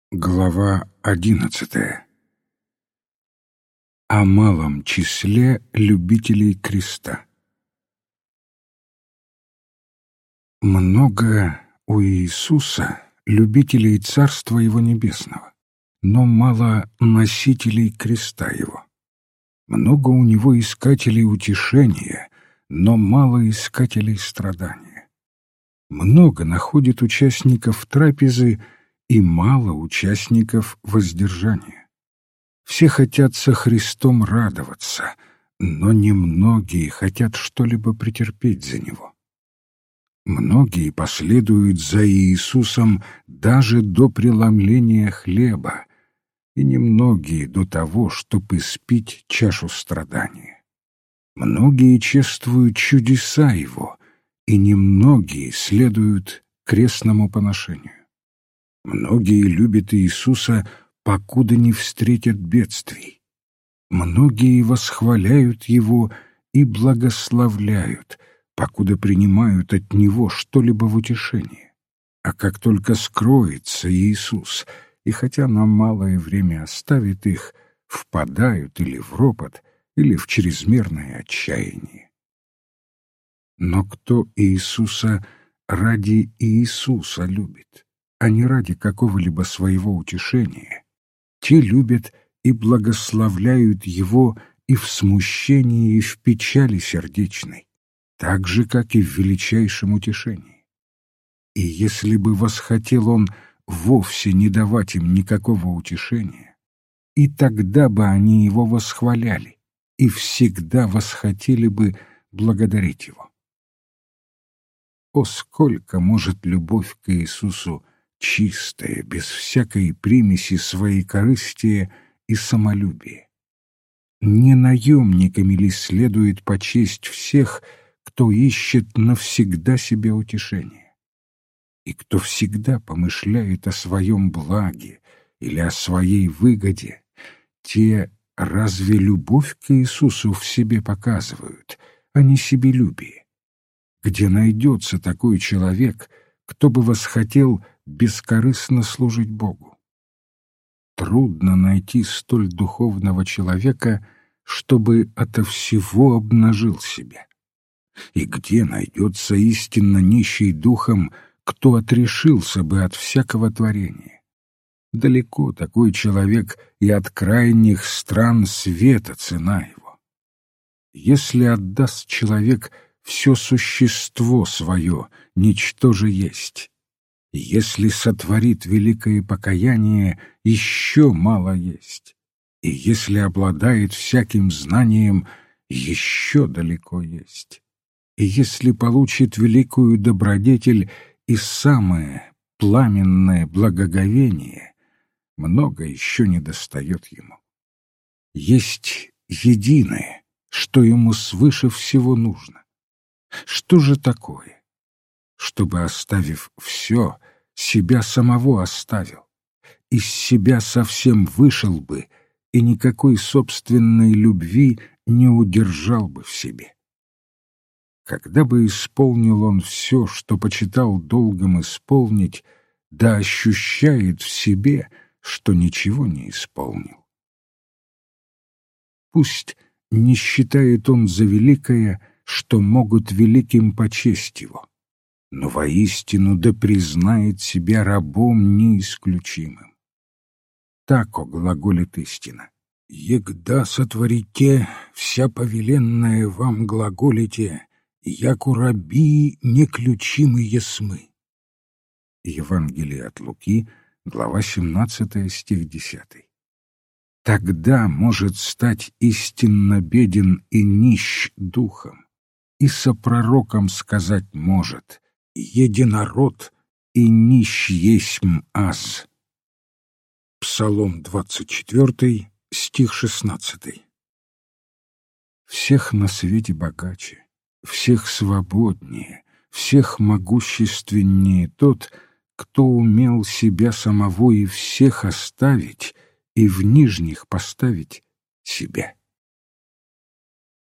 Глава 11. О малом числе любителей креста. Много у Иисуса любителей Царства Его Небесного, но мало носителей креста Его. Много у Него искателей утешения, но мало искателей страдания. Много находит участников трапезы и мало участников воздержания. Все хотят со Христом радоваться, но немногие хотят что-либо претерпеть за Него. Многие последуют за Иисусом даже до преломления хлеба, и немногие до того, чтобы испить чашу страдания. Многие чествуют чудеса Его, и немногие следуют крестному поношению. Многие любят Иисуса, покуда не встретят бедствий. Многие восхваляют Его и благословляют, покуда принимают от Него что-либо в утешение. А как только скроется Иисус, и хотя на малое время оставит их, впадают или в ропот, или в чрезмерное отчаяние. Но кто Иисуса ради Иисуса любит, а не ради какого-либо своего утешения, те любят и благословляют Его и в смущении, и в печали сердечной, так же, как и в величайшем утешении. И если бы восхотел Он вовсе не давать им никакого утешения, и тогда бы они Его восхваляли и всегда восхотели бы благодарить Его. О, сколько может любовь к Иисусу чистая, без всякой примеси своекорыстия и самолюбия. Не наемниками ли следует почесть всех, кто ищет навсегда себе утешение, и кто всегда помышляет о своем благе или о своей выгоде, те разве любовь к Иисусу в себе показывают, а не себелюбие? Где найдется такой человек, кто бы восхотел бескорыстно служить Богу? Трудно найти столь духовного человека, чтобы ото всего обнажил себя. И где найдется истинно нищий духом, кто отрешился бы от всякого творения? Далеко такой человек и от крайних стран света цена его. Если отдаст человек все существо свое, ничто же есть. Если сотворит великое покаяние, еще мало есть. И если обладает всяким знанием, еще далеко есть. И если получит великую добродетель и самое пламенное благоговение, много еще недостает ему. Есть единое, что ему свыше всего нужно. Что же такое? Чтобы, оставив все, себя самого оставил, из себя совсем вышел бы и никакой собственной любви не удержал бы в себе. Когда бы исполнил он все, что почитал долгом исполнить, да ощущает в себе, что ничего не исполнил. Пусть не считает он за великое, что могут великим почесть его, но воистину да признает себя рабом неисключимым. Так глаголит истина. «Егда сотворите, вся повеленная вам глаголите, яку раби неключимые смы». Евангелие от Луки, глава 17, стих 10. Тогда может стать истинно беден и нищ духом, и со пророком сказать может: «Единород и нищ есмь аз». Псалом 24, стих 16. Всех на свете богаче, всех свободнее, всех могущественнее тот, кто умел себя самого и всех оставить, и в нижних поставить себя.